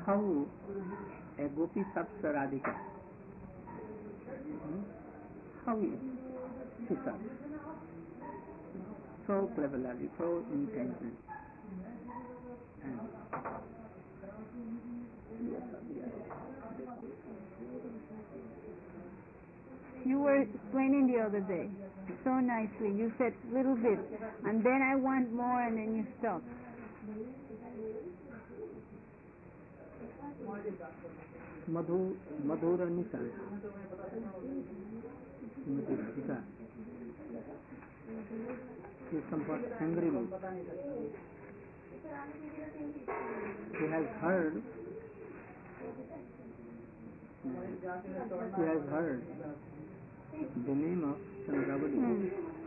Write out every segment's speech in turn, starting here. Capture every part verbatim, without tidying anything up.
how a gopi serves Radhika. Hmm? How she serves. So cleverly, so intensely. And you were explaining the other day so nicely. You said little bit, and then I want more, and then you stopped. Madhu, Madhura Nisa. Madhura Nisa. She is somewhat angry mood. She has heard. She has heard the name of Chandravali Hmm.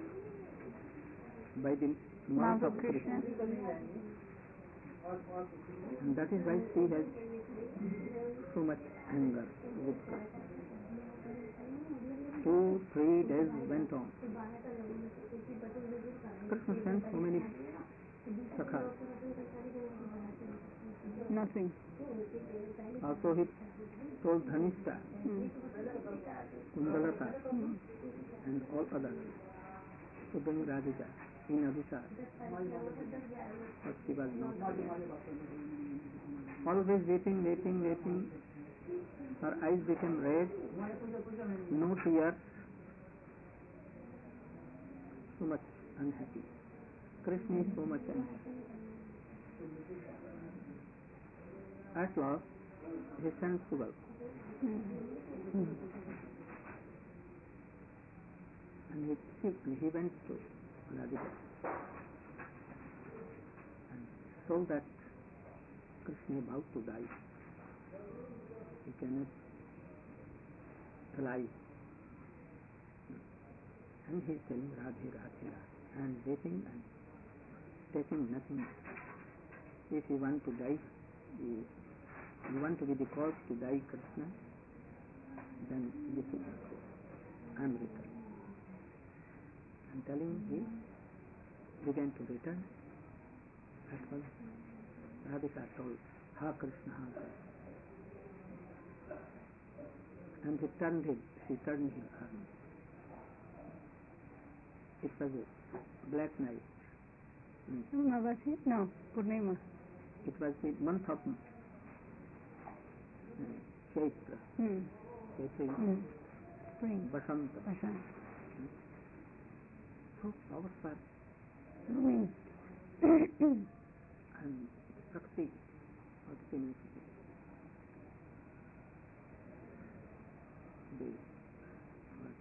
by the mouth of Krishna. Krishna. And that is why she has so much anger with Krishna. Two, three days went on. Krishna sent so many sakhas. Nothing. Also he told Dhanishta, Hmm. Kundalata, Hmm. and all others to bring Radhika in Abhisar. But she was not ready. Always waiting, waiting, waiting. Her eyes became red, no tears, so much unhappy. Krishna is so much unhappy. At last, he sent Subal. Hmm. And he, he went to Radhika and told that Krishna is about to die. He cannot alive. And he is telling Radhe, Radhe, Radhe, and waiting and taking nothing. If you want to die, you, you want to be the cause to die, Krishna, then this is the cause. I am returning. And telling he began to return. At once Radhika told, Ha Krishna, Ha Krishna. And he turned his, she turned his arm. It was a black night. Purnavasi? No, Purnima. It was the month of uh, Chaitra. Hmm. Chaitra is Hmm. Spring. Basanta. Basant. So flowers were Blooming. and Shakti, Shakti means the what?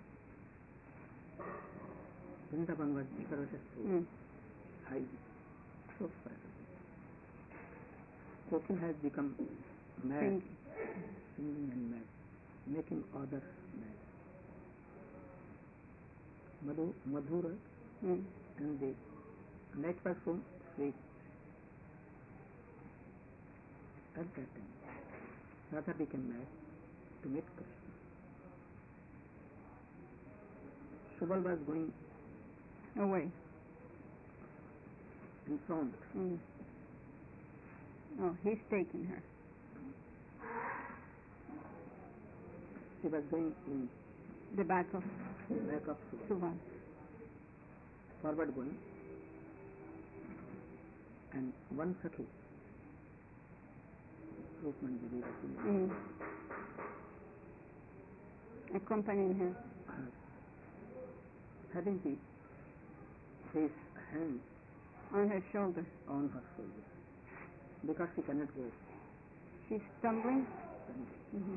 Vrindavan was decorated so Hmm. high, so bright. Kokil has become mad, Singing. singing and mad, making others mad. Madhu, Madhura Hmm. and the night was so sweet. At that time, Radha became mad to meet Krishna. Subal was going Away. in front. Hmm. Oh, he's taking her. She was going in The back of back of Subal, Subal. forward going, and one Sakhi, Rupmanjali, Hmm. Accompanying her. uh, having the, his hand On her shoulder. on her shoulder, because she cannot go. She's stumbling. And Mm-hmm.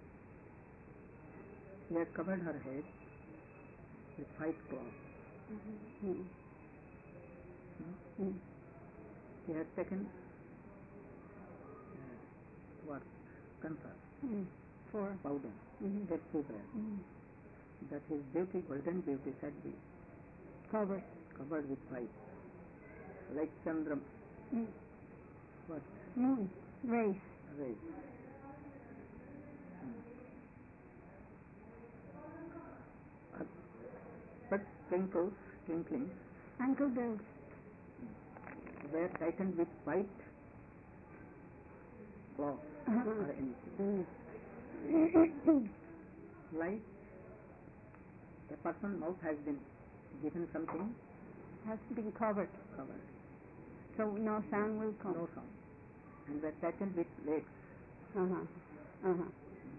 she had covered her head with white cloth. Mm-hmm. Hmm? Mm-hmm. She had taken uh, what? Kansar, Mm-hmm. For. powder, Mm-hmm. that so bad Mm-hmm. that his beauty, golden beauty, should be Covered. covered with white, like Chandram, Mm. what? Moon. Rays. Rays. Hmm. Uh, but twinkles, twinkling, Ankle bells. were tightened with white cloth Uh-huh. or anything. Mm. Like a person's mouth has been given something Has been covered, covered, so no sound will come. no sound, and were patterned with legs, Uh-huh. Uh-huh.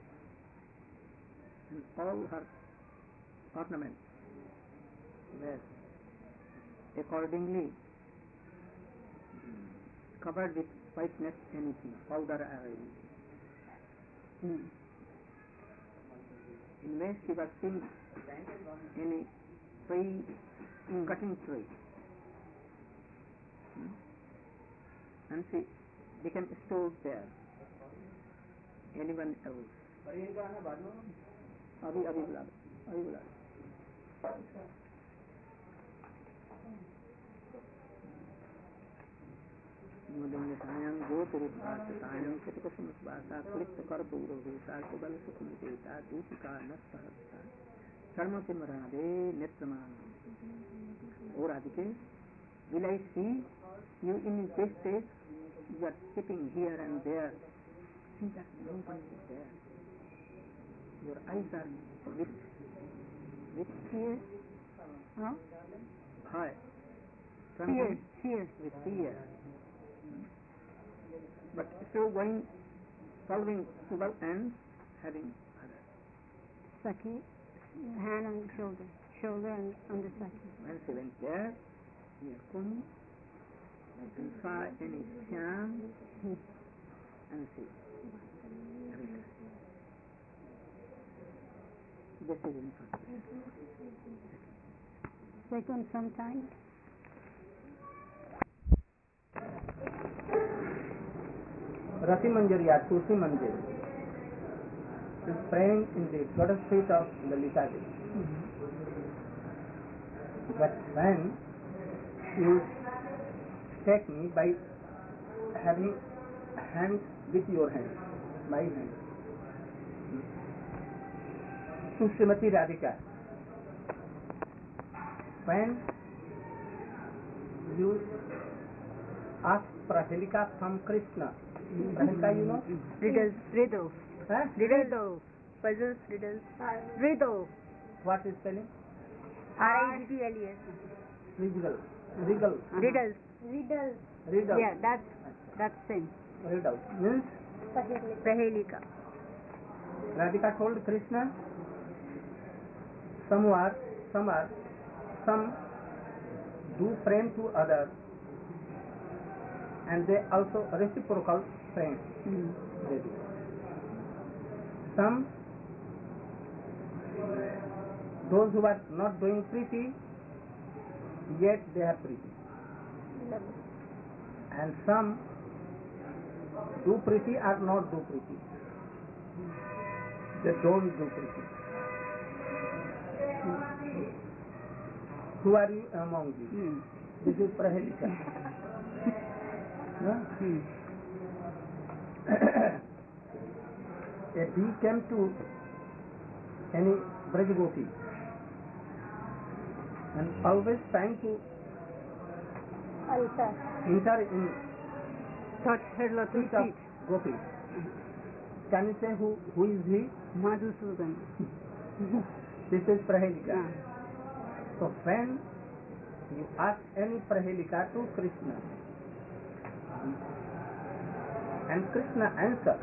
and all her ornaments were accordingly covered with whiteness, anything, powder or anything. Mm. In which she was seeing any tree, Mm. cutting tree, hmm? and she became stood there. Anyone else? अभी अभी बुला दो, अभी बुला दो. मुदंगतायां गोपुरुषार्थतायां कृतकुसुमस्वासा क्लिप्तकर्पूरभूषा सुबलसुकुमितेता दूषिका नस्तहस्ता चर्मसिमरादे नेत्रमान. O Radhike, will I see you in this state? You are sitting here and there. See that no one is there. Your eyes are with with Fear? Huh? Hi. Fear. Fear. With fear. But still going, following Subal and having others. Saki, hand on the shoulder, shoulder and on the Saki. When she went there, near Kum, and saw any Shyam, and she returned. This is in front. Second sometime. Rati Manjari or Tusi Manjari is praying in the lotus feet of Lalita Devi. Mm-hmm. But when you take me by having hands with your hands, my hands, to Srimati Radhika, when you ask Prahelika from Krishna, Prahelika you know? Riddles, riddles, Huh? riddles, puzzles, riddles, riddle. What is spelling? R I D D L E S. Riddle. Riddle. Riddles. Riddles. Riddle. Yeah, that's that's same. Riddle means Prahelika. Radhika told Krishna, some are, some are, some do praying to others, and they also reciprocal praying. Mm. They do. Some, those who are not doing preeti, yet they are preeti. And some do preeti or not do preeti. They don't do preeti. Who are you among you? Mm. This is Prahelika. Huh? Mm. A bee came to any Brajagoti and always trying to enter in Touch her lotus feet of feet. Gopi. Can you say who, who is he? Madhusudan. This is Prahelika. Ah. So when you ask any Prahelika to Krishna and Krishna answers,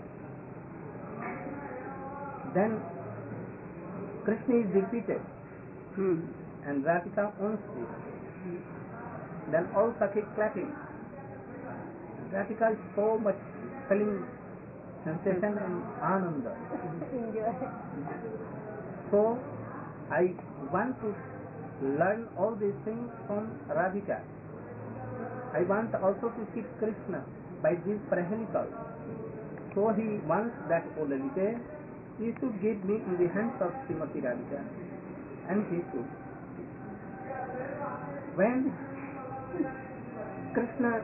then Krishna is repeated Hmm. and Radhika owns it. Then all Sakhi clapping. Radhika is so much feeling sensation and ananda. So I want to learn all these things from Radhika. I want also to see Krishna by this Prahelika. So he wants that, O Lalita, he should give me in the hands of Srimati Radhika. And he should. When Krishna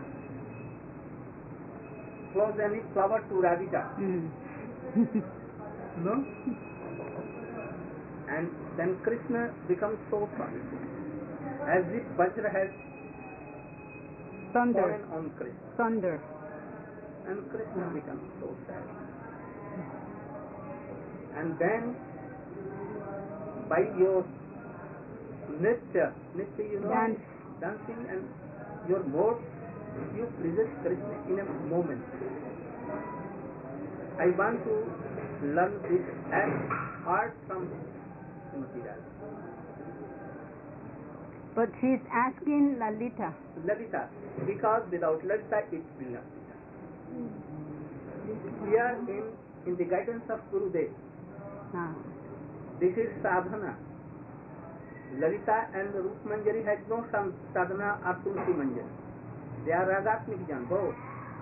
throws any flower to Radhika, Mm. no? And then Krishna becomes so fast, as if Vajra has Thunder. fallen on Krishna. Thunder. and Krishna becomes so sad. And then by your nritya, nritya you know, Dance. dancing and your mode, you please Krishna in a moment. I want to learn this as art from Srimati Radha. But she's asking Lalita. Lalita, because without Lalita it will not be done. We are in, in the guidance of Gurudev. Ah. This is sadhana. Lalita and Rup Manjari has no sadhana or Tulsi Manjari. They are Ragatmik Jan, both.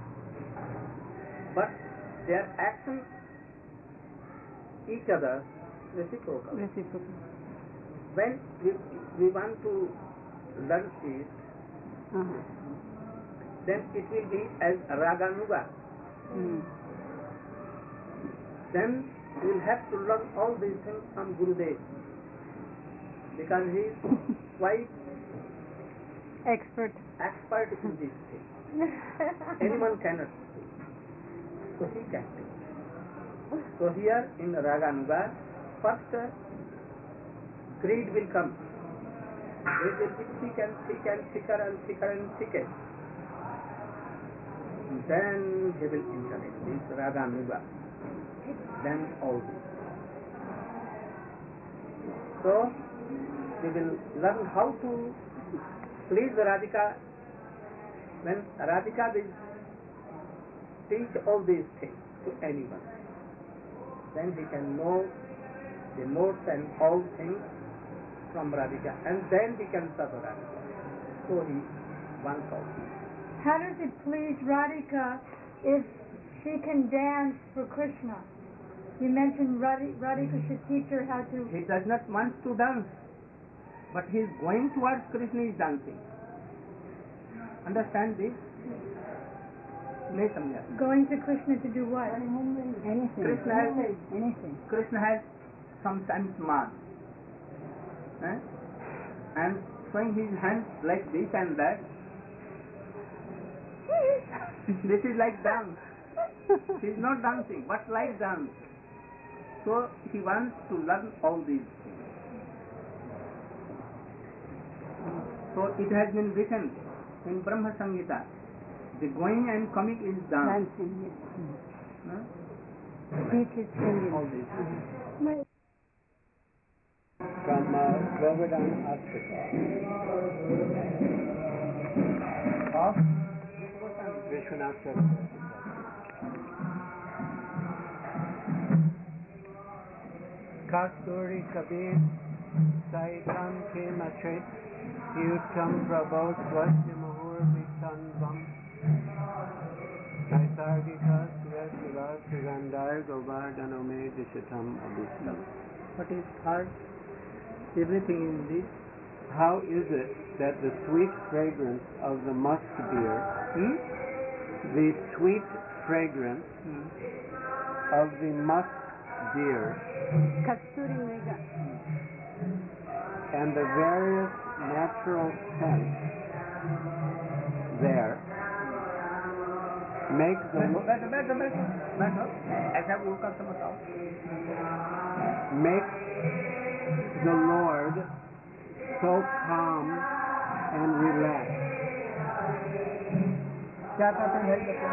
But their actions each other reciprocal. Reciprocal. When we, we want to learn it, Uh-huh. then it will be as Raganuga. Mm. Then we will have to learn all these things from Gurudev, because he is quite Expert. expert in this thing. Anyone cannot do. So he can do. So here in Raganuga, first uh, creed will come. It will be thick and thick and thicker and thicker and thicker. Then he will enter in this Raganuga. Then all this. So we will learn how to please Radhika. When Radhika will teach all these things to anyone, then he can know the modes and all things from Radhika, and then he can serve Radhika. So he wants all these. How does it please Radhika if she can dance for Krishna? You mentioned Radhi- Radhika should teach her how to... He does not want to dance, but he is going towards Krishna is dancing. Understand this? नहीं समझा. Going to Krishna to do what? Anything. Krishna has, Anything. Krishna has sometimes mass, eh? and showing his hands like this and that. This is like dance. He is not dancing, but like dance. So he wants to learn all these things. So it has been written in Brahma Samhita, the going and coming is dance. Dancing, yes. Huh? Speech is singing. All these things. Mm. From uh, Govardhan Ashtika Of Vishwanath Chakravarti. Kasturi Kabir Saitam Kemachit Yutam Prabhu Swasya Muhur Vitanvam Naisargika Suyasiva Sugandhar Govardhanome Dishatam Abhistam. what is heart? Everything in this. How is it that the sweet fragrance of the musk deer, Hmm? the sweet fragrance Hmm. of the musk deer, Kasturi Mega. and the various natural scents there make the बैठो बैठो बैठो बैठो बैठो ऐसा उनका सब बताओ. make the Lord so calm and relaxed. क्या कहते हैं बताओ.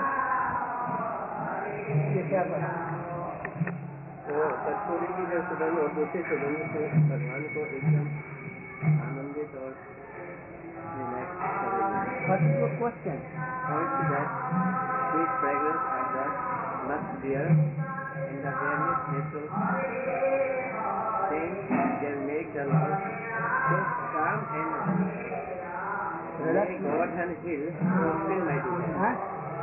ये क्या बता. तो कस्तूरी की जो सुगंध और दूसरी सुगंध से भगवान को एकदम आनंदित और रिलैक्स करेगी. What is your question? How is that sweet fragrance of the musk deer and the various natural things can make the Lord so calm and may Govardhan Hill fulfill my desire. हाँ?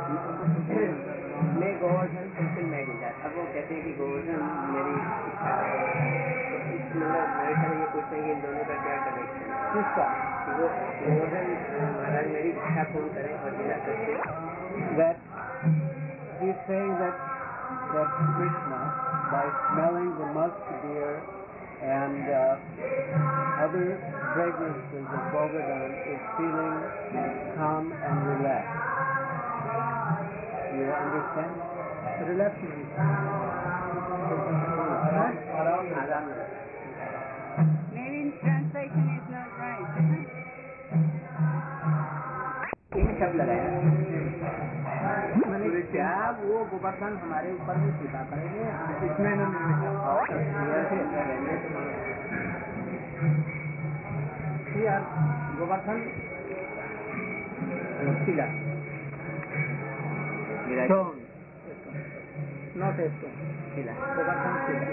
May Govardhan fulfill my desire. अब वो कहते हैं कि गोवर्धन मेरी इच्छा है. तो इस मतलब मेरे ख्याल ये पूछते हैं कि इन दोनों का क्या कनेक्शन है. किसका? कि वो गोवर्धन महाराज मेरी इच्छा पूर्ण करें और बिना करके. That he is saying that that Krishna, by smelling the musk deer and uh, other fragrances of Govardhan, is feeling calm and relaxed. You understand? Relaxation. Aram. Maybe translation is not right. तीन शब्द लगाया मैंने क्या वो गोवर्धन हमारे ऊपर भी कृपा करेंगे इसमें Here, Govardhan Sila. Stone. Not a stone. Sila. Govardhan Sila.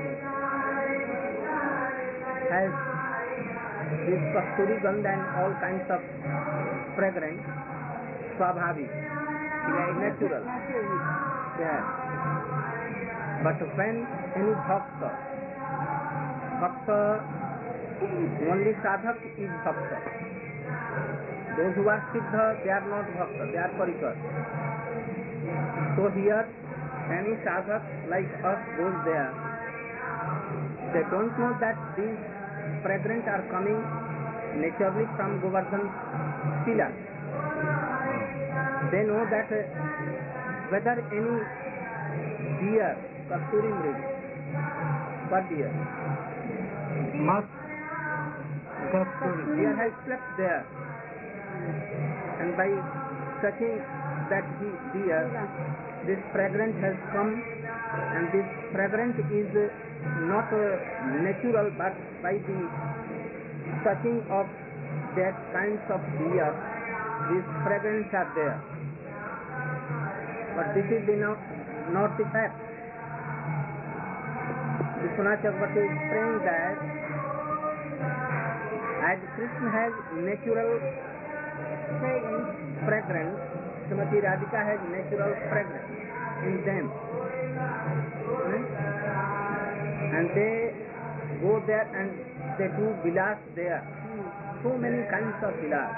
Has this kasturi gandha and all kinds of fragrance, swabhavi, natural. Yeah. But when any bhakta, bhakta, only sadhak is bhakta. Those who are siddha, they are not bhakta, they are parikar. So here, any sadhak like us goes there. They don't know that these fragrance are coming naturally from Govardhan Sila. They know that uh, whether any deer, kasturi mrigi, what deer? Must. Kasturi. Deer has slept there. And by touching that deer, this fragrance has come, and this fragrance is uh, not uh, natural, but by the touching of that kinds of deer, these fragrance are there. But this is the not, not the fact. Vishwanath Chakravarti is saying that as Krishna has natural fragrance, fragrance, Srimati Radhika has natural fragrance in them. Hmm? And they go there and they do vilas there. So many kinds of vilas.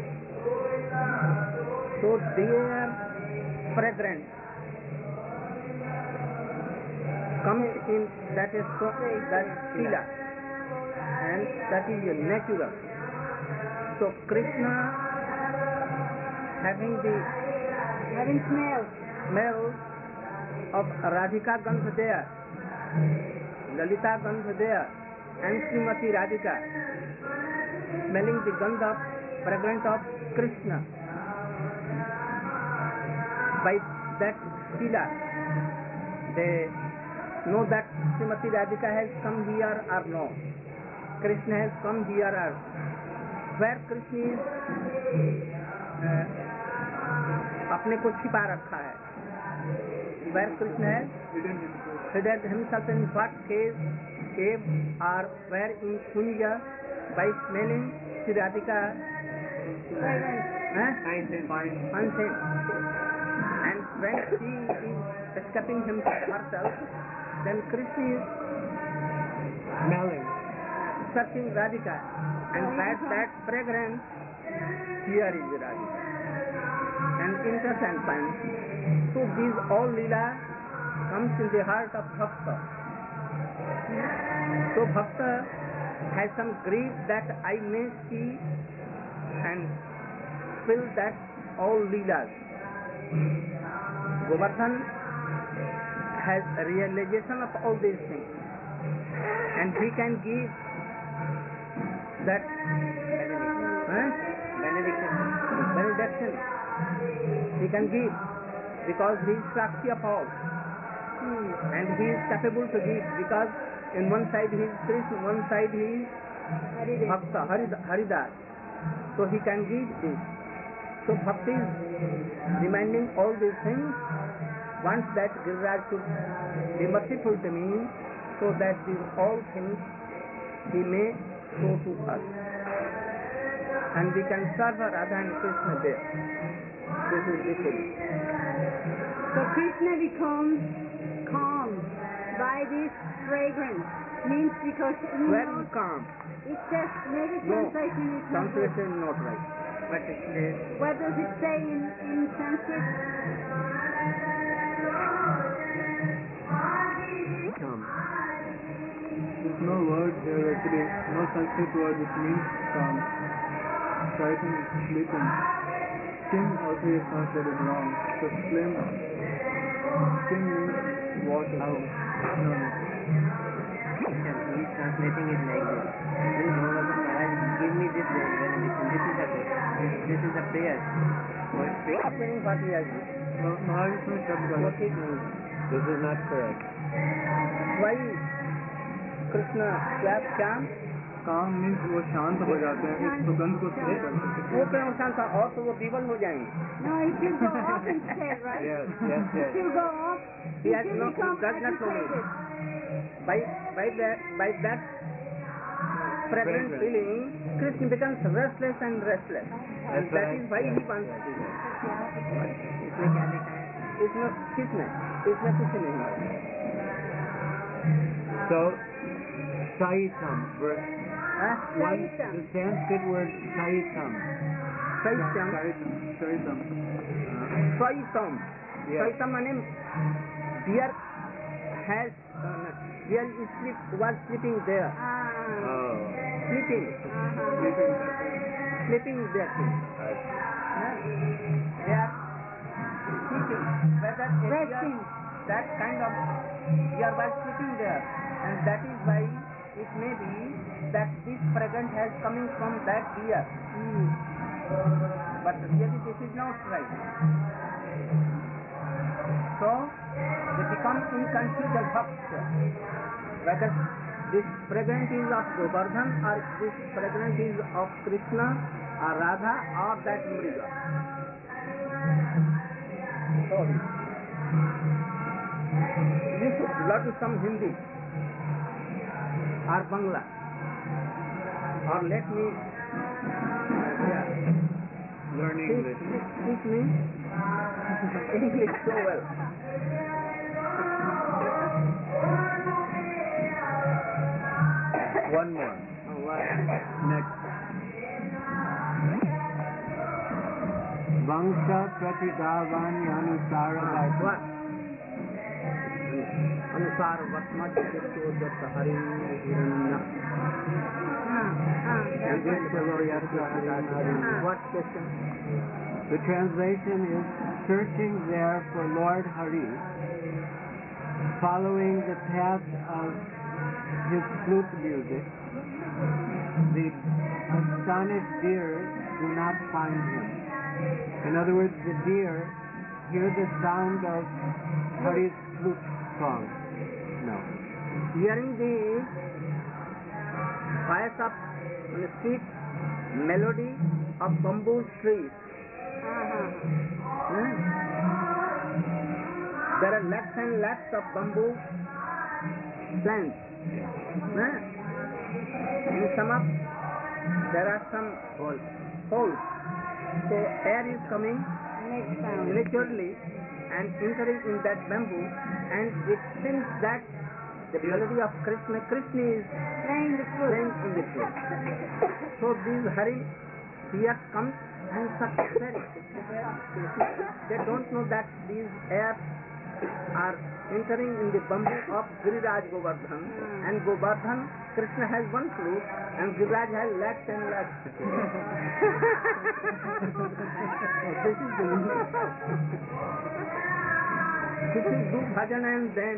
So their fragrance comes in that is so that sila, and that is natural. So Krishna having the Having smell. smell of Radhika Gandha there, Lalita Gandha there, and Srimati Radhika smelling the Gandha fragrance of Krishna. By that sila, they know that Srimati Radhika has come here or no. Krishna has come here or where Krishna is uh, अपने को छिपा रखा है. Where Krishna has hidden himself in what cave, cave or where in Kunja by smelling Sri Radhika unseen. And when she is escaping himself herself, then Krishna is Smelling. searching Radhika, and that that fragrance here is Radhika. And innocent fun. So these all lila comes in the heart of bhakta. So bhakta has some grief that I may see and feel that all leelas. Govardhan has a realization of all these things, and he can give that huh? benediction. benediction. He can give because he is Sakshi of all, hmm. and he is capable to give because in one side he is Krishna, one side he is Bhakta, Haridas. So he can give this. So Bhakti is demanding all these things. Wants that Giriraj should be merciful to me, so that these all things he may show to us, and we can serve Radha and Krishna there. This is the thing. So Krishna becomes calm by this fragrance. Means because he Where knows is calm? it says maybe No, translation is not good. translation is not right. But it is What does it say in, in Sanskrit? calm. There's no word here actually, no Sanskrit word which means calm. So I think it's sleeping. skin also is translated wrong. So slim, skin means water. How? No, no. He is translating it like this. Then Bhagavatam Maharaj, give me this benediction. This is a this, this is a prayer. What prayer? Meaning what he has written. Ma- Maharaj इसमें शब्द गलत. What it means? This is not correct. Why Krishna clap cham? काम means वो शांत हो जाते हैं इस सुगंध को सुन करके. वो क्यों शांत था? और तो वो विवल हो जाएंगे. No, it will go off instead, right? Yes, yes, yes. It will go off. He has It will no, become does not know it. agitated. By by that by that fragrant Fragrance. feeling, Krishna becomes restless and restless. And That's that right. is why he wants to do that. इसमें क्या लिखा है? इसमें किसमें इसमें कुछ नहीं है. So, Saitam, verse हाँ? one, the Sanskrit word Saitam. Saitam. Shaitam, shaitam. Saitam. Yes. Saitam means deer has uh, deer is sleep, was sleeping there. Ah. Oh. Sleeping. Uh-huh. Sleeping there. Huh? They are sleeping. Whether a deer, Resting. that kind of deer was sleeping there, and that is why it may be that this fragrance has coming from that deer. Mm. But really this is not right. So they become in confusion first whether this fragrance is of Govardhan or this fragrance is of Krishna or Radha or that Mriga. So you should learn some Hindi or Bangla or let me yeah, Learning teach, English. teach, teach me English so well. One more. Next. Vangsha Pratidavani Anusara What? अनुसार वर्तमान चित्तोदत्त हरि हिरण्य. What question? The translation is searching there for Lord Hari, following the path of his flute music. The astonished deer do not find him. In other words, the deer hear the sound of Hari's flute song. No. Hearing the voice of the sweet melody of bamboo trees. Uh-huh. Hmm? There are lakhs and lakhs of bamboo plants. Hmm? In some of there are some holes. holes. So air is coming Next sound. naturally and entering in that bamboo, and it seems that the melody of Krishna, Krishna is Playing the flute. playing in the flute. So these Hari here comes and such very they don't know that these airs are entering in the bamboo of Giriraj Govardhan, and Govardhan, Krishna has one flute and Giriraj has lakhs and lakhs. So this is the this is do bhajan and then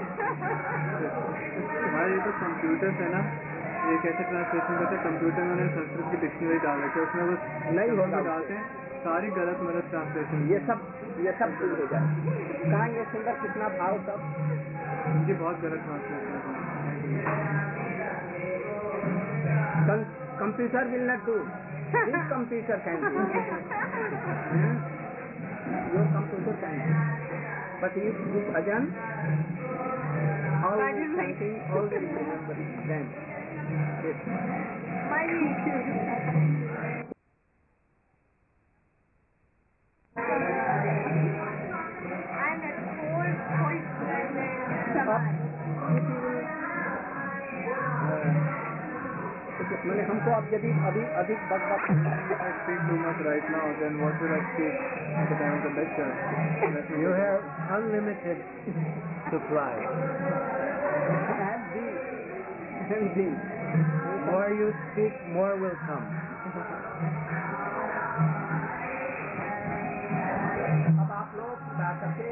हमारे ये तो computer है ना, ये कैसे translation करते हैं? Computer में उन्होंने संस्कृत की डिक्शनरी डाल रखी है, उसमें बस नहीं शब्द होगा डालते हैं, सारी गलत मलत ट्रांसलेशन. ये सब ये सब ठीक हो जाए. कहाँ ये सुंदर कितना भाव सब इनकी बहुत गलत ट्रांसलेशन है. computer will not do. This computer can do. Hmm? Your computer can do. But if you do bhajan, always Bhajan. thanking, always remembering them. Yes. I'm at four point seven. If you will, uh, मैंने हमको अब यदि अभी अधिक बात बात If I speak too much right now, then what will I speak at the time of the lecture? Let me You have unlimited supply. have these and these. More you speak, more will come.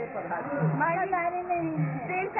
पधारी नहीं है।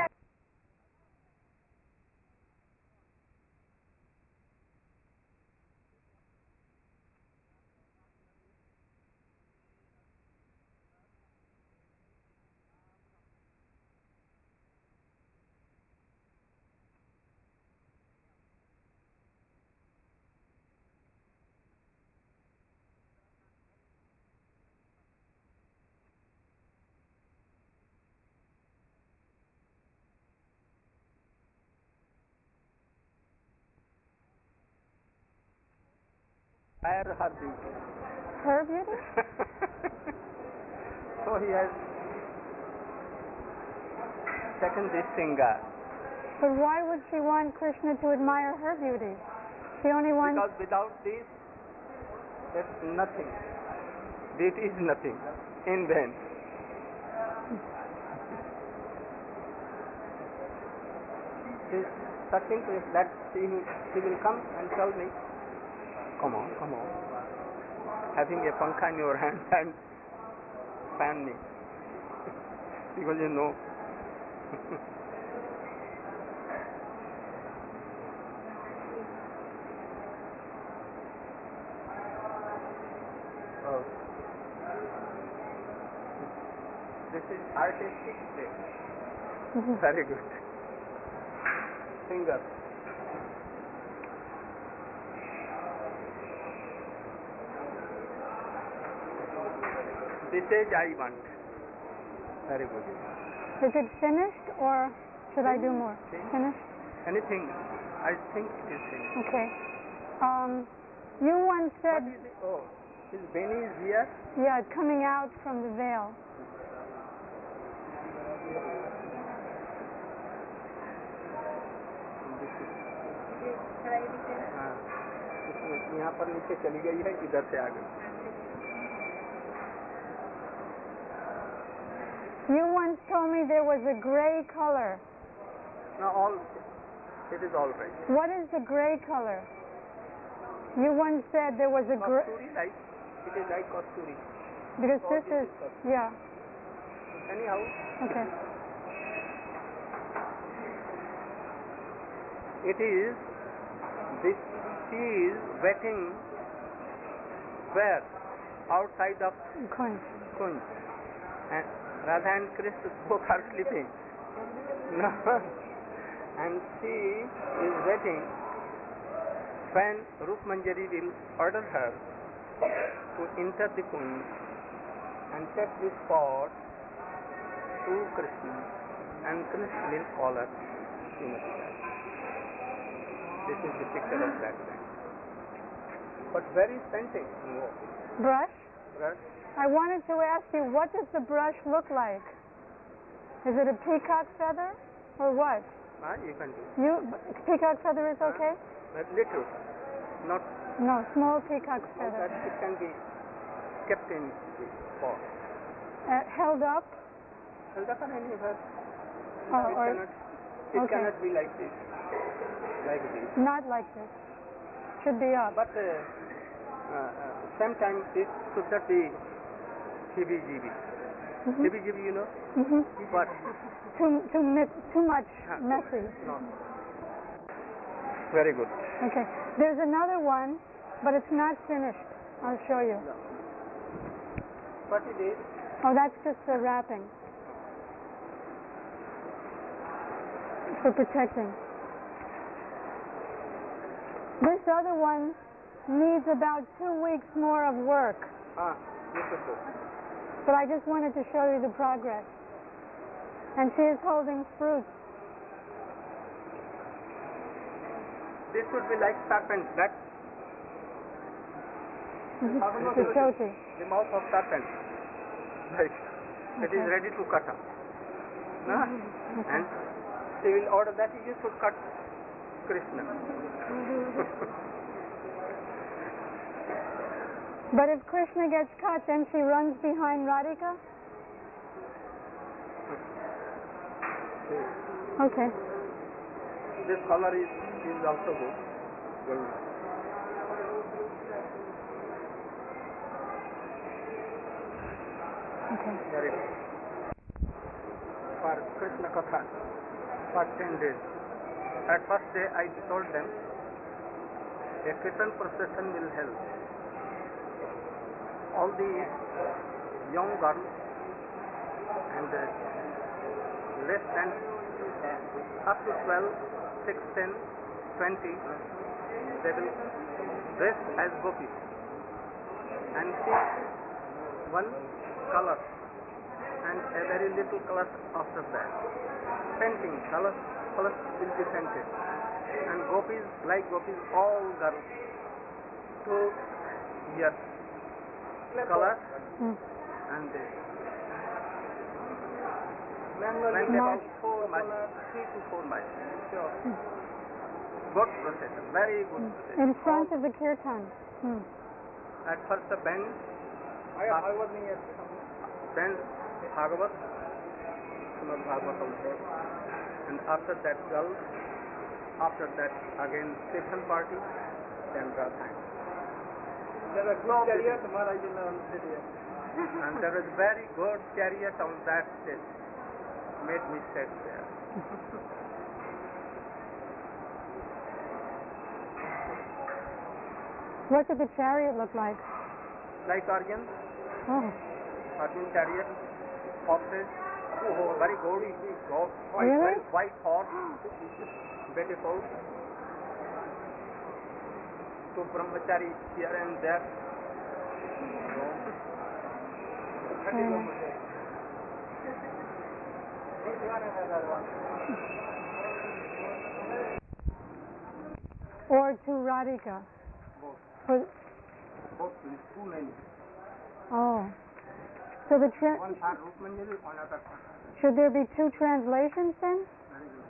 Higher her beauty. Her beauty? So he has taken this singer. But why would she want Krishna to admire her beauty? She only wants... Because without this, there's nothing. Beauty is nothing. In vain. She's searching to that she, she will come and tell me, come on, come on. Having a pankha in your hand and fan me. Because you know. Oh. This is artistic play. Very good. Finger. This is I want. Very good. Is it finished or should I do more? Finished. Finished? Anything? I think it is finished. Okay. Um, you once said... What is it? Oh, his Benny is here. Yeah, it's coming out from the veil. हाँ, इसमें यहाँ पर नीचे चली गई है, इधर से आ गई. You once told me there was a gray color. Now all, it is all right. What is the gray color? You once said there was a gray... Kasturi, like, it is like kasturi. Because Oh, this this is... is kasturi. Yeah. Anyhow, Okay. it is, this, she is waiting where? Outside of Kunj. Kunj. And Radha and Krishna both are sleeping. No. And she is waiting when Rup Manjari will order her to enter the Kunj and take this pot to Krishna, and Krishna will call her. She must die. This is the picture of that man. But very scented. No. Brush? Right? I wanted to ask you, what does the brush look like? Is it a peacock feather or what? Ah, you can do. You peacock feather is okay? But little, not No, small peacock so that feather. it can be kept in the pot. Uh, held up? Well, that's anywhere. Oh, it or cannot, it okay. cannot be like this, like this. not like this. Should be up. But uh, uh, uh, sometimes it should not be heebie-jeebie. Mm-hmm. Heebie-jeebie, you know? Mm-hmm. But Too too mi- too much uh, messy. no. Very good. Okay. There's another one, but it's not finished. I'll show you. What it is? Oh, that's just the wrapping for protecting. This other one needs about two weeks more of work, Ah, beautiful. but I just wanted to show you the progress. And she is holding fruits. This should be like serpent, that The shoti. the mouth of serpent. Right. It is Okay. ready to cut up. No? And she will order that you should cut Krishna. But if Krishna gets cut, then she runs behind Radhika? Okay. This color is, is also good. Good. Okay. Very good. for Krishna Katha for ten days. At first day I told them a Kirtan procession will help. All the young girls and uh, less than up to twelve, six, ten, twenty, they will dress as gopis and pick one color and a very little color after that. Painting, color, color will be painted. And gopis, like gopis, all girls, two years color Mm. and they went about four miles, three to four miles. Good procession, very good procession. In front of the kirtan. Mm. At first the band, band Bhagavat, Srimad Bhagavatam, and after that girls, after that again Kirtan party, then Radha. There was no chariot, and there was very good chariot on that stage. Made me sit there. What did the chariot look like? Like Arjun, Oh, Arjun chariot, horses, oh, very gaudy, white, Really? very white horse, beautiful. Two brahmachari here and there. mm. Or to Radhika. Both, For, both, too many. oh. So the tra- One for Rup Manjari, one other for should there be two translations then? very good.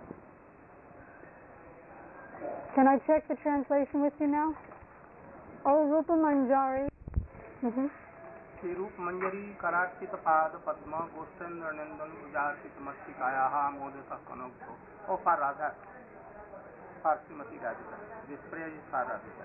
Can I check the translation with you now? Oh, Rupa Manjari. Mm-hmm. Shri रूप मंजरी करार्चित पाद पद्म गोस्तेन्द्र नंदन उजार्चित मस्तिकायाः modatah कनकतो. Oh, for Radha, for Srimati Radhika. This prayer is for Radhika.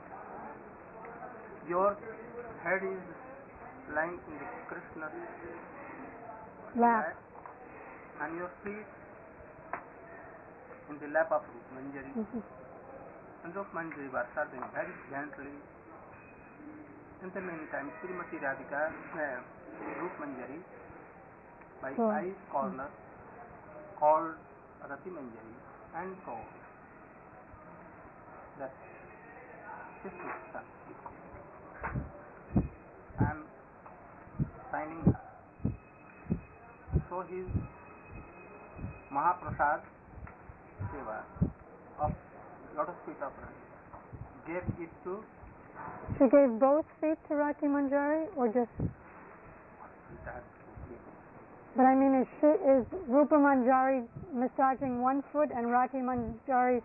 Your head is lying in the Krishna's Lap. lap, and your feet in the lap of Rup Manjari. Mm-hmm. And Rup Manjari was serving very gently. In the meantime, Srimati Radhika, uh, Rup Manjari, by Oh. eyes corner, called Rati Manjari and told that this is Sakti. I am signing her. So his Mahaprasad Seva of lotus feet of Rati gave it to She gave both feet to Rati Manjari, or just? that. But I mean, is she is Rupa Manjari massaging one foot, and Rati Manjari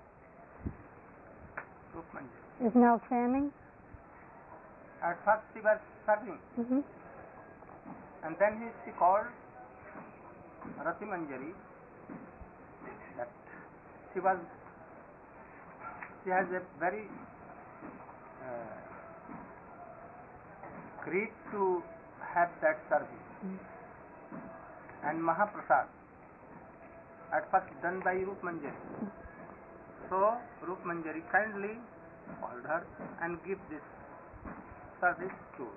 Rup Manjari. is now fanning? At first she was serving, Mm-hmm. and then he, she called Rati Manjari that she was she has a very uh, great to have that service. Mm. And Mahaprasad at first done by Rup Manjari. So Rup Manjari kindly called her and give this service to.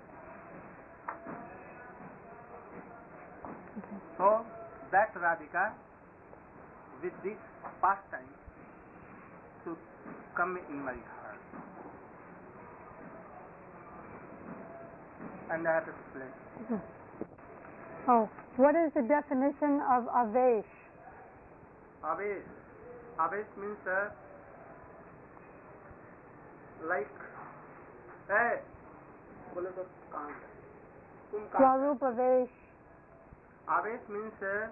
So that Radhika with this pastime should come in my heart. And I have explained. Oh, what is the definition of Avesh? Avesh. Avesh means uh, like hey, बोले तो कहाँ गए? तुम कहाँ? Swarup Avesh. Avesh means uh,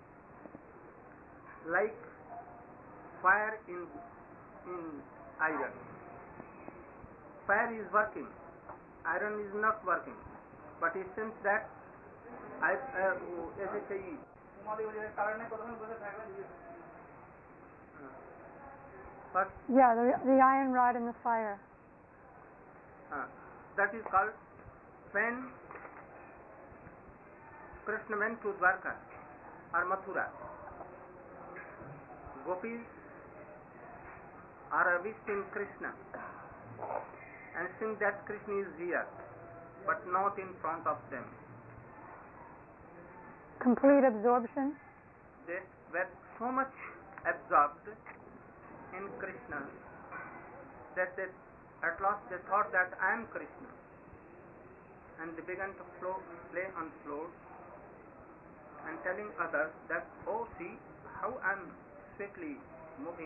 like fire in in iron. Fire is working, iron is not working, but it seems that I uh, ऐसे चाहिए. But Yeah, the, the iron rod in the fire. uh, that is called when Krishna went to Dwarka or Mathura. Gopis are avised in Krishna and think that Krishna is here, but not in front of them. Complete absorption? They were so much absorbed in Krishna that they, at last they thought that I am Krishna, and they began to flow, play on floats and telling others that, oh, see how I am swiftly moving,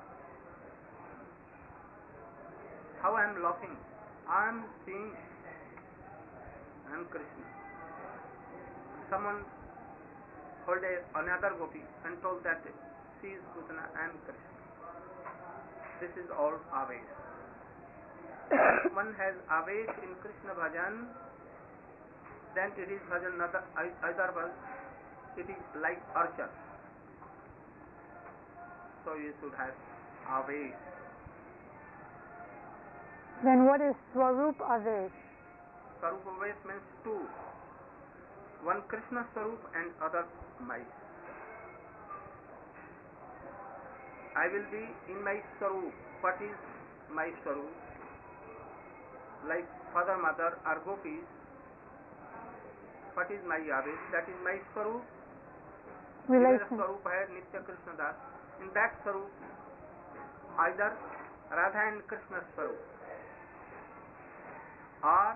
how I am laughing, I am seeing, I am Krishna. Someone hold a, another gopi and told that she is Putana, I am Krishna. This is all avesh. If one has avesh in Krishna bhajan, then it is bhajan other, either was it is like archer. So you should have avesh. Then what is Swarup Avesh? Swarup Avesh means two. One Krishna Swarup and other my. I will be in my Swarup. What is my Swarup? Like father, mother or gopis. What is my Avesh? That is my Swarup. Relation. Swarup hai Nitya Krishna Das. In that Swarup, either Radha and Krishna Swarup, or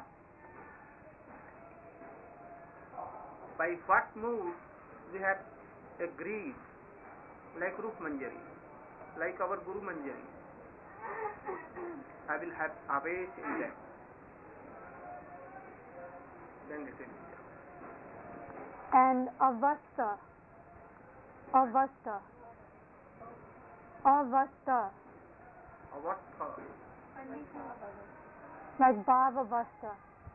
by what move we have agreed, like Rup Manjari, like our Guru Manjari, I will have avesh in them. Then it will be. And Avastha. Avastha. Avastha. Avastha. Like Bhavavastha.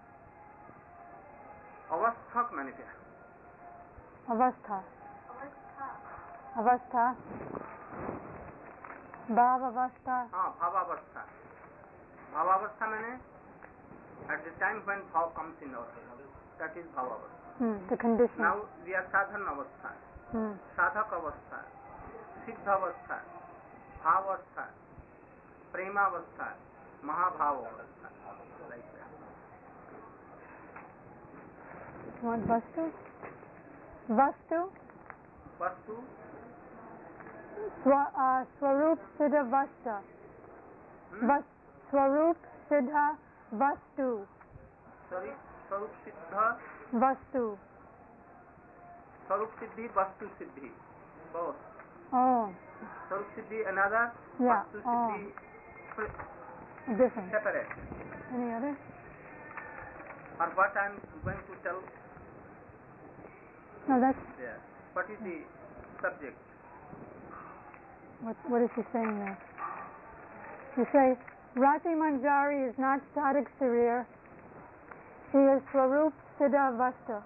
Avastha माने क्या? Avastha. Avastha. Bhavavastha. हाँ, भावावस्था. भावावस्था माने at the time when bhav comes in our life, that is bhavaवस्था. Hmm, the condition. Now we are sadhan avastha, Hmm. sadhak avastha, siddha avastha, bhavavastha, premavastha, mahabhavavastha, like that. What Vastu? Vastu? Vastu, Swa, uh, Swarup Siddha Vasta. hmm? Vas, Swarup Siddha Vastu. Sorry, Swarup Siddha, Vastu. Swarup Siddhi, Vastu Siddhi, both. Oh, Swarup Siddhi another, Yeah, Vastu oh. Siddhi different. separate. Any other? Or what I am going to tell No, that's there. What is the subject? what. What is he saying there? You say Rati Manjari is not Sadik Sarir. She is Swarup Siddha Vasta.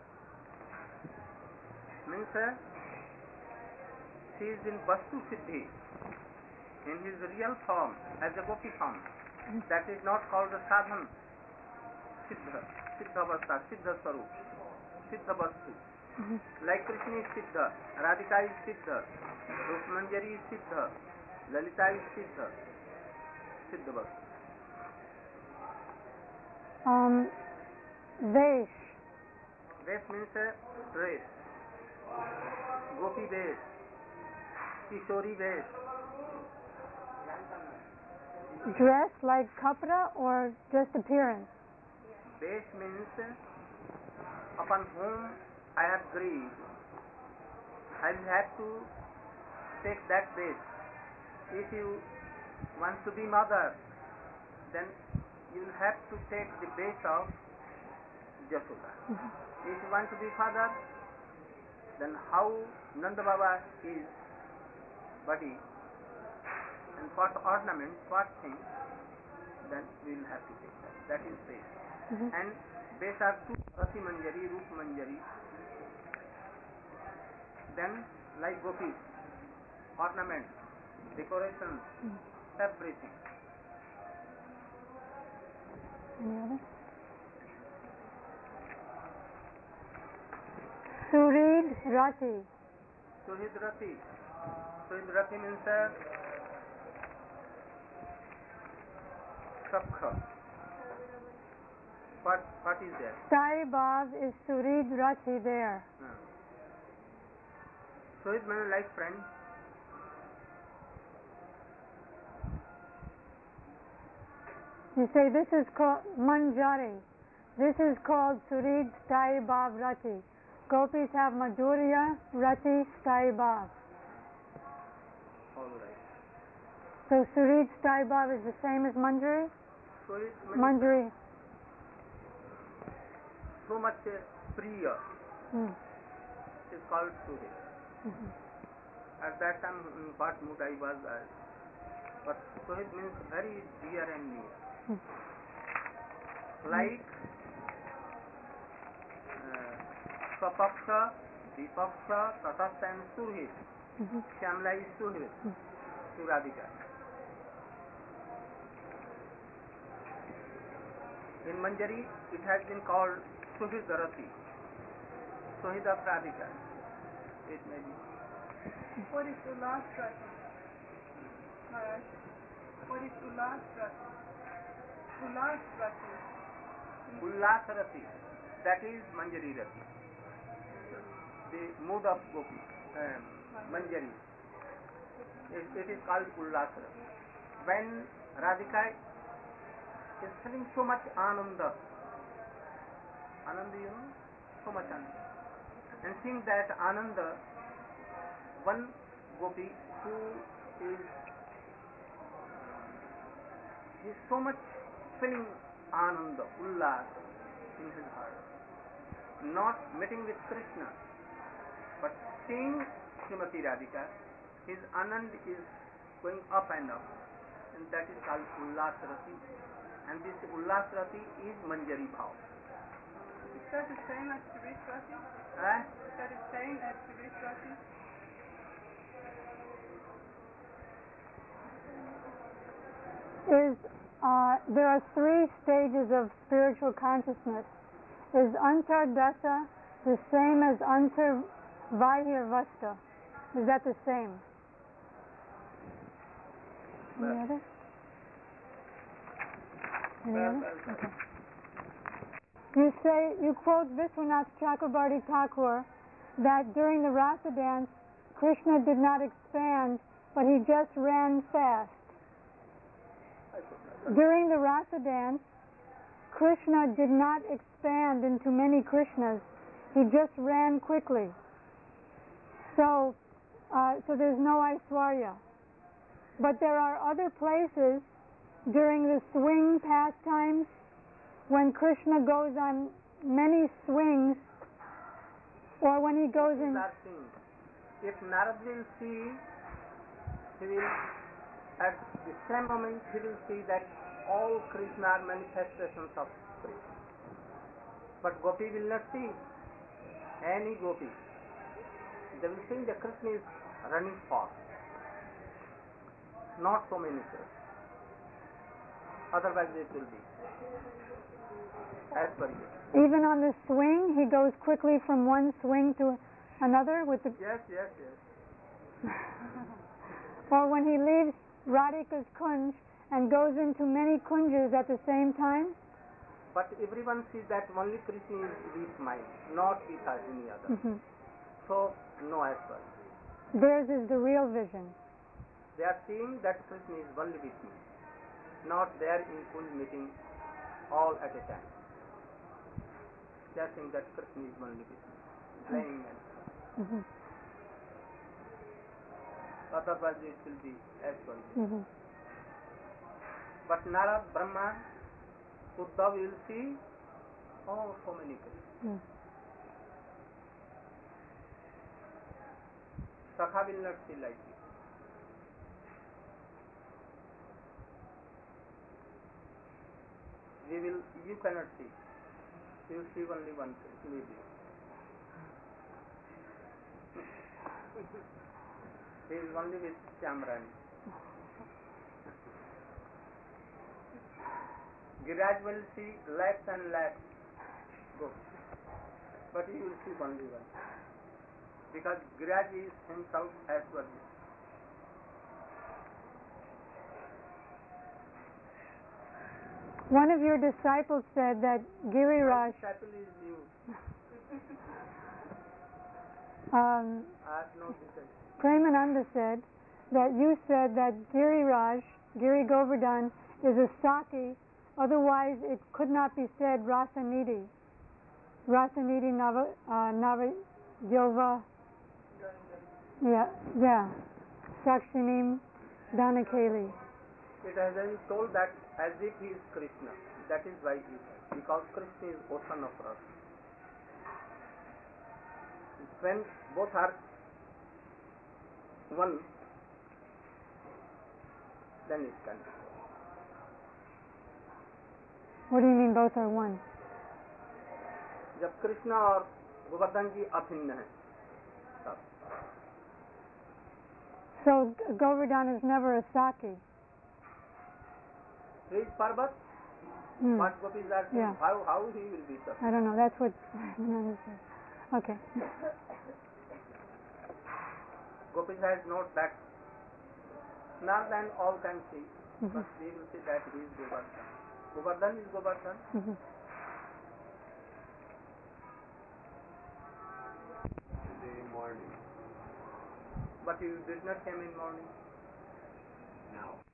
Means uh, she is in Vastu Siddhi, in his real form, as a gopi form. That is not called the sadhan. Siddha, Siddha Vasta, Siddha Swarup, Siddha Vastu. Mhm. Like Krishna is Siddha, Radhika is Siddha, Rup Manjari is Siddha, Lalita is Siddha, Siddha Vastu. Um, Vesh. Vesh means uh, dress. Gopi Vesh, Kishori Vesh. Dress like kapra or just appearance? Vesh means uh, upon whom I have grieved. I will have to take that vesh. If you want to be mother, then you will have to take the vesh of Jashoda. Mm-hmm. If you want to be father, then how Nanda Baba is body and what ornament, what thing, then we will have to take that. That is vesh. Mm-hmm. And vesh are two, Rati Manjari, Rup Manjari. Then like gopis, ornament, decoration, Mm. everything. Any other? Suri Surid Rati. Suhid Rati. Suhid Rati means uh, Sakha. What, what is that? Sai Bhav is Surid Rati there. Uh. Suhid means like friend. You say this is called Manjari. This is called Surid Sai Bhav Rati. Gopis have Madhurya Rati Sai Bhav. All right. So Surid Sai Bhav is the same as Manjari? Suhid means Manjari. so much uh, priya Mm. is called Suhid. Mhm. At that time, in what mood I was, uh, but Suhid means very dear and near. Mm. Like uh, Swapaksha, Dipaksha, Tatastha and Suhid. Mhm. Shyamla is Suhid Mm. to Radhika. In Manjari, it has been called Suhid Rati. Suhid of Radhika. It may be. What is Ulas Rati? Maharaj, what is Ulas Rati? Ulas Rati. Ullas Rati. That is Manjari Rati. The mood of Gopi. Um, Manjari. It, it is called Ullas Rati. When Radhika is having so much Ananda. Ananda, you know? So much Ananda. And seeing that Ananda, one Gopi who is, he is so much feeling Ananda, Ullas in his heart. Not meeting with Krishna, but seeing Srimati Radhika, his Anand is going up and up. And that is called Ullas Rati. And this Ullas Rati is Manjari Bhav. Is that the same as Surit Rati? Eh? Is that the same as Surit Rati? Is uh, there are three stages of spiritual consciousness. Is Antardasa the same as Antarvahirvasta? Is that the same? Any Well- other? Any Well, other? well, well. Okay. You say, you quote Vishwanath Chakrabarti Thakur that during the Rasa dance, Krishna did not expand, but he just ran fast. During the Rasa dance, Krishna did not expand into many Krishnas. He just ran quickly. So, uh, so there's no Aishwarya. But there are other places during the swing pastimes when Krishna goes on many swings, or when he goes in. Are seeing. If Narad will see, he will, at the same moment, he will see that all Krishna are manifestations of Krishna. But Gopi will not see any Gopi. They will think that Krishna is running fast. Not so many Krishna. Otherwise it will be as per you. Even on the swing, he goes quickly from one swing to another with the. Yes, yes, yes. Or when he leaves Radhika's kunj and goes into many kunjas at the same time. But everyone sees that only Krishna is with mind, not with any other. Mhm. So, no as well. Theirs is the real vision. They are seeing that Krishna is only with me, not there in full meeting all at a time. They are saying that Krishna is only with me, playing and Mhm. otherwise it will be as well. Mhm. But Narad, Brahma, Uddhav will see, oh, so many Krishna. Mhm. Sakha will not see like this. We will, you cannot see. You will see only one thing, maybe. He is only with Shyamrani. Giraj will see lakhs and lakhs go. But you will see only one. because Giriraj is himself as well. One of your disciples said that Giriraj, Disciple is you. um, I have no disciple. Premananda said that you said that Giriraj, Giri Govardhan, is a Saki, otherwise it could not be said Rasanidhi. Rasanidhi Nava, uh, Nava Yova, yeah, yeah, Sakshinim Dhanakeli. It has been told that as if he is Krishna. That is why he said, because Krishna is ocean of rasa. When both are one, then it can be. What do you mean both are one? जब कृष्णा और गोवर्धन जी अभिन्न हैं तब. So Govardhan is never a Saki. He is Parvat, Hmm. but gopis are saying, Yeah. how, how he will be Parvat? I don't know. That's what Premananda said. Okay. Gopis has not that. None than all can see, Mhm. but they will say that he is Govardhan. Govardhan is Govardhan. Mhm. Today morning. But you did not come in morning. Now.